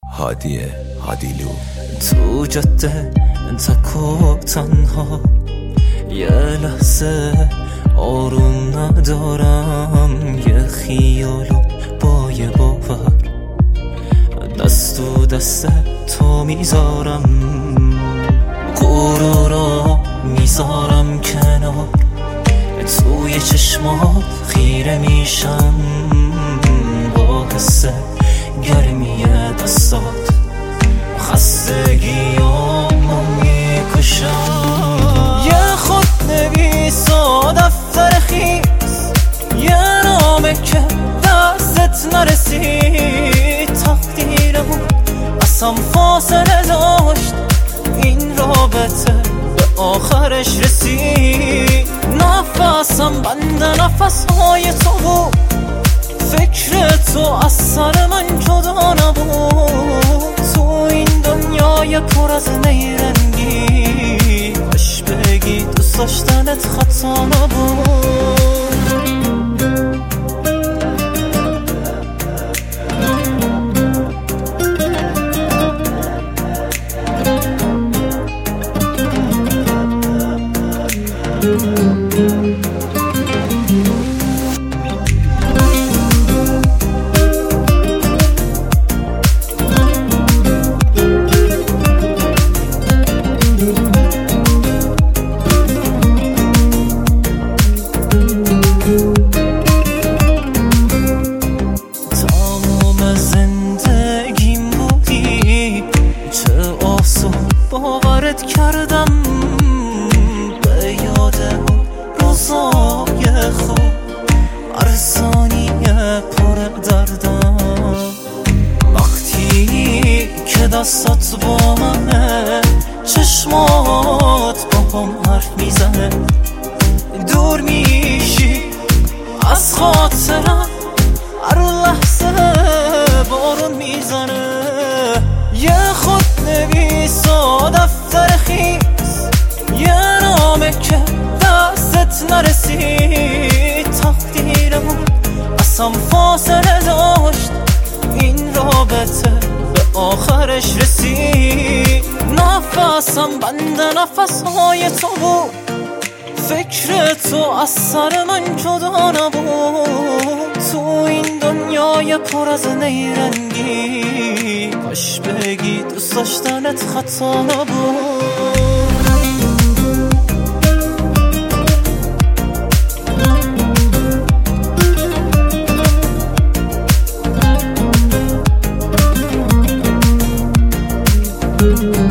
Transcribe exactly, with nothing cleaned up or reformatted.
هادی هادیلو. تو جاده تک و تنها یه لحظه آروم ندارم، یه خیالو با یه باور دست و دست تو میذارم، غرورا میذارم کنار، توی چشمات خیره میشم با حس گرمی دستات، خستگیامو میکشم. یه خود نویس و دفتر خیس، یه نامه که دستت نرسید، تقدیرمون اصلا فاصله داشت، این رابطه به آخرش رسید. نفسم بند نفسهای تو بود، فکر تو از سر من جدا نبود، تو این دنیای پر از نیرنگی باش بگی دوست داشتنت خطا نبود. باورت کردم به یاد روزای خوب، ارزانی پر دردم، وقتی که دستات با منه، چشمات با هم حرف میزنه، دور میشی از خاطرم، هر لحظه بارون میزنه. یه خود نویس و دفتر خیس، یه نامه که دستت نرسید، تقدیرمون اصلا فاصله داشت، این رابطه به آخرش رسید. نفسم بند نفسهای تو بود، فکر تو از سر من جدا نبود، تو این دنیای پر از نیرنگی باش بگی دوست داشتنت خطا نبود. thank you